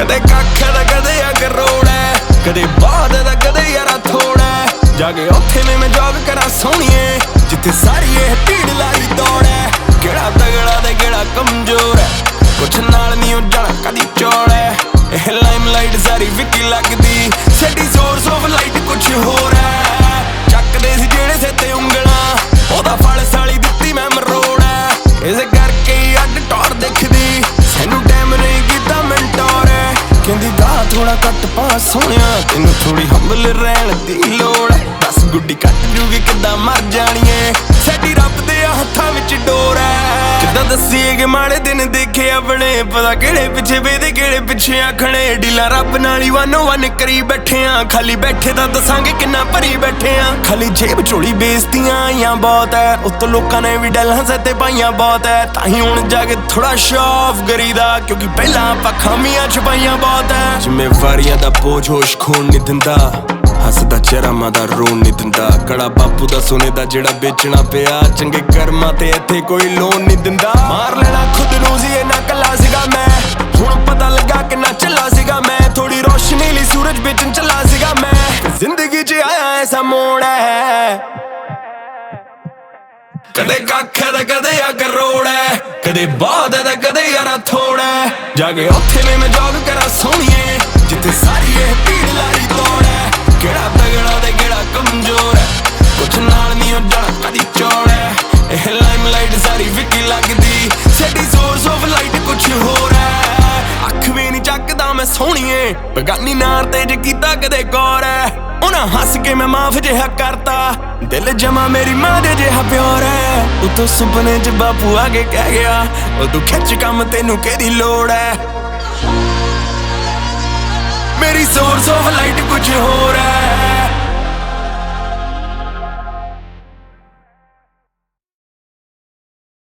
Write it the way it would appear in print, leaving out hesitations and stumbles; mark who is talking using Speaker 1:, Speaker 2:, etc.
Speaker 1: ਕਦੇ ਕੱਖ ਦਾ ਕਦੇ ਅਗਰੋੜ ਹੈ, ਕਦੇ ਬਾਦ ਦਾ ਕਦੇ ਯਾਰਾ ਥੋੜਾ ਜਾਗੇ ਉੱਥੇ ਮੈਂ ਜੋਗ ਕਰਾਂ ਸੋਹਣੀਏ ਜਿੱਥੇ ਸਾਰੀ ਇਹ ਭੀੜ ਲਾਈ ਦੌੜ ਹੈ। ਕਿਹੜਾ ਤਗੜਾ ਤੇ ਕਿਹੜਾ ਕਮਜ਼ੋਰ ਹੈ, ਕੁਛ ਨਾਲ ਨਹੀਂ ਉਹ ਜਾਣਾ ਕਦੀ ਚੋੜ ਹੈ। ਇਹ ਲਾਈਮਲਾਈਟ ਸਾਰੀ ਵਿਕੀ ਲੱਗਦੀ, ਸਾਡੀ ਸੋਰਸ ਆਫ ਲਾਈਟ ਕੁਛ ਹੋਰ ਹੈ। ਚੱਕਦੇ ਸੀ ਜਿਹੜੇ ਸਿਰ ਤੇ ਉਂਗਲਾਂ, ਉਹਦਾ ਫਲ ਸਾਲੀ ਦਿੱਤੀ ਮੈਂ ਮਰੋੜ ਹੈ। ਇਸੇ ਕਰਕੇ ਹੀ ਅੱਡ ਟੌਰ ਦਿਖਦੀ, ਸਾਨੂੰ ਟਾਈਮ ਨਹੀਂ ਕੀਤਾ ਮੈਂਟੋਰ ਹੈ। ਕਹਿੰਦੀ ਗਾ ਥੋੜਾ ਘੱਟ ਪਾ ਸੋਹਣਿਆ, ਤੈਨੂੰ ਥੋੜੀ ਹੰਬਲ ਰਹਿਣ ਦੀ ਲੋੜ ਹੈ। ਦੱਸ ਗੁੱਡੀ ਕੱਟ ਜੂਗੀ ਕਿੱਦਾਂ ਮਰ ਜਾਣੀਏ, ਸਾਡੀ ਰੱਬ ਦੇ ਹੱਥਾਂ ਵਿੱਚ ਡੋਰ ਹੈ। ਕਿੱਦਾਂ ਦੱਸੀਏ ਕਿ ਮਾੜੇ ਦਿਨ ਦੇਖੇ ਆਪਣੇ, ਪਤਾ ਕਿਹੜੇ ਪਿੱਛੇ ਵੇਦੇ ਕਿਹੜੇ ਪਿੱਛੇ ਆਖਣੇ। ਡੀਲਾਂ ਰੱਬ ਨਾਲ ਹੀ 101 ਕਰੀ ਬੈਠੇ ਆ, ਖਾਲੀ ਬੈਠੇ ਤਾਂ ਦੱਸਾਂਗੇ ਕਿੰਨਾ ਭਰੀ ਬੈਠੇ ਆ। ਖਾਲੀ ਜੇਬ ਝੋਲੀ ਬੇਇੱਜ਼ਤੀਆਂ ਆਈਆਂ ਬਹੁਤ ਹੈ, ਉੱਤੋਂ ਲੋਕਾਂ ਨੇ ਵੀ ਡੈਲਾਂ ਸਿਰ ਤੇ ਪਾਈਆਂ ਬਹੁਤ ਹੈ। ਤਾਂ ਹੀ ਹੁਣ ਜਾ ਕੇ ਥੋੜਾ ਸ਼ੌਫ ਕਰੀਦਾ, ਕਿਉਂਕਿ ਪਹਿਲਾਂ ਆਪਾਂ ਖਾਮੀਆਂ ਛਪਾਈਆਂ ਬਹੁਤ ਹੈ। ਜ਼ਿੰਮੇਵਾਰੀਆਂ ਦਾ ਬੋਝ ਹੋਸ਼ ਖੂਨ ਨਹੀਂ ਦਿੰਦਾ, ਹੱਸਦਾ ਚਿਹਰਾ ਮਾਂ ਦਾ ਰੋਣ ਨਹੀਂ ਦਿੰਦਾ। ਕੜਾ ਬਾਪੂ ਦਾ ਸੋਨੇ ਦਾ ਜਿਹੜਾ ਵੇਚਣਾ ਪਿਆ, ਚੰਗੇ ਕਰਮਾਂ ਤੇ ਇੱਥੇ ਕੋਈ ਲੋਨ ਨਹੀਂ ਦਿੰਦਾ। ਮਾਰ ਲੈਣਾ ਖੁਦ ਨੂੰ ਸੀ ਇੰਨਾ ਕੱਲਾ ਸੀਗਾ ਮੈਂ, ਹੁਣ ਪਤਾ ਲੱਗਾ ਕਿੰਨਾ ਚੱਲਾ ਸੀਗਾ ਮੈਂ। ਥੋੜੀ ਰੋਸ਼ਨੀ ਲਈ ਸੂਰਜ ਵੇਚਣ ਚੱਲਾ ਸੀਗਾ ਮੈਂ, ਜ਼ਿੰਦਗੀ 'ਚ ਆਇਆ ਐਸਾ ਮੋੜ ਹੈ। ਕਦੇ ਕੱਖ ਦਾ ਕਦੇ ਅਗਰੋੜ ਹੈ, ਕਦੇ ਬਾਦ ਦਾ ਕਦੇ ਯਾਰਾ ਥੋੜਾ ਜਾਗੇ ਉੱਥੇ ਮੈਂ ਜੋਗ ਕਰਾਂ ਸੋਹਣੀਏ ਜਿੱਥੇ ਸਾਰੀ ਇਹ ਭੀੜ ਲਾਈ ਦੌੜ ਹੈ। ਕਿਹੜਾ ਤਗੜਾ ਤੇ ਕਿਹੜਾ ਕਮਜ਼ੋਰ ਹੈ, ਕੁਛ ਨਾਲ ਨਹੀਂ ਉਹ ਜਾਣਾ ਕਦੀ ਚੋੜ ਹੈ। ਇਹ ਲਾਈਮਲਾਈਟ ਸਾਰੀ ਵਿਕੀ ਲੱਗਦੀ, ਸਾਡੀ ਸੋਰਸ ਆਫ ਲਾਈਟ ਕੁਛ ਹੋਰ ਹੈ। ਅੱਖ ਵੀ ਨਹੀਂ ਚੱਕਦਾ ਮੈਂ ਸੋਹਣੀਏ, ਬਗਾਨੀ ਨਾਰ ਤੇ ਜੇ ਕੀਤਾ ਕਦੇ ਗੌਰ ਹੈ। ਉਹਨਾਂ ਹੱਸ ਕੇ ਮੈਂ ਮਾਫ ਜਿਹਾ ਕਰਤਾ, ਦਿਲ ਜਮਾ ਮੇਰੀ ਮਾਂ ਦੇ ਜਿਹਾ ਪਿਆਰ ਹੈ। ਉਤੋਂ ਸੁਪਨੇ 'ਚ ਬਾਪੂ ਆ ਕੇ ਕਹਿ ਗਿਆ, ਉਦੋਂ ਖਿੱਚ ਕੰਮ ਤੈਨੂੰ ਕਿਹਦੀ ਲੋੜ ਹੈ। ਮੇਰੀ ਸੋਰਸ ਆਫ ਲਾਈਟ ਕੁਛ ਹੋਰ ਹੈ।